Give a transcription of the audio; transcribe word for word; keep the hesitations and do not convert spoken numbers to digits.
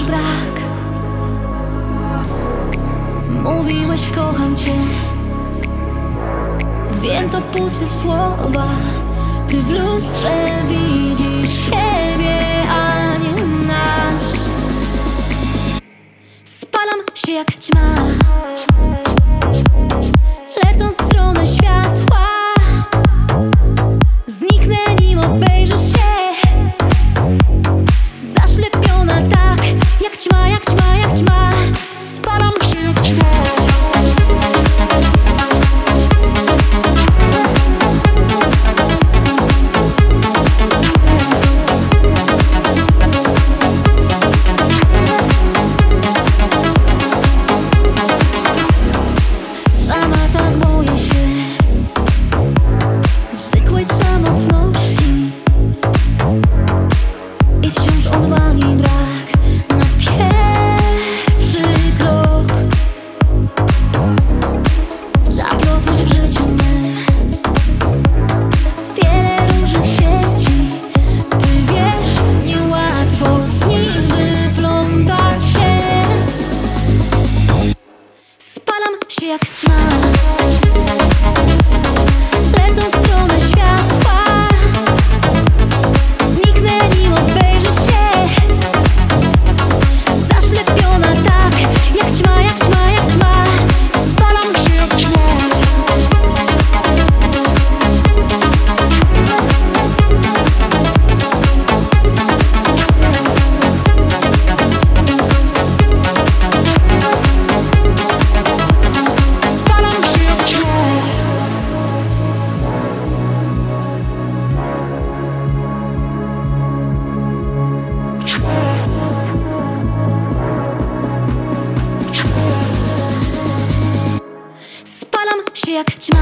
wciąż brak. Mówiłeś kocham cię, wiem to puste słowa. Ty w lustrze widzisz siebie, a nie nas. Spalam się jak ćma, lecąc w stronę światła. Zniknę nim obejrzysz się, zaślepiona tak jak ćma, jak ćma, jak ćma. Spalam się jak ćma. Jak ćma, lecąc w stronę światła. Zniknę nim obejrzysz się, zaślepiona tak jak ćma, jak ćma, jak ćma. Spalam się jak ćma. Spalam się jak ćma.